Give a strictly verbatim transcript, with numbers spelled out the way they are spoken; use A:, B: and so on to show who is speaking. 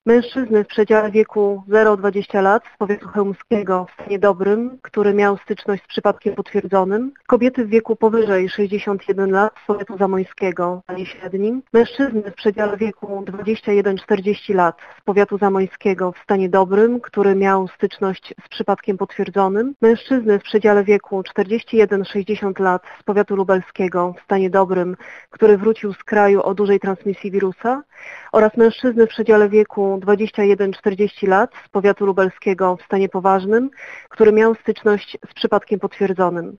A: Mężczyzny w przedziale wieku zero do dwudziestu lat z powiatu chełmskiego w stanie dobrym, który miał styczność z przypadkiem potwierdzonym. Kobiety w wieku powyżej sześćdziesięciu jeden lat z powiatu zamojskiego w stanie średnim. Mężczyzny w przedziale wieku dwudziestu jeden do czterdziestu lat z powiatu zamojskiego w stanie dobrym, który miał styczność z przypadkiem potwierdzonym. Mężczyzny w przedziale wieku czterdziestu jeden do sześćdziesięciu lat z powiatu lubelskiego w stanie dobrym, który wrócił z kraju o dużej transmisji wirusa. Oraz mężczyzny w przedziale wieku dwudziestu jeden do czterdziestu lat z powiatu lubelskiego w stanie poważnym, który miał styczność z przypadkiem potwierdzonym.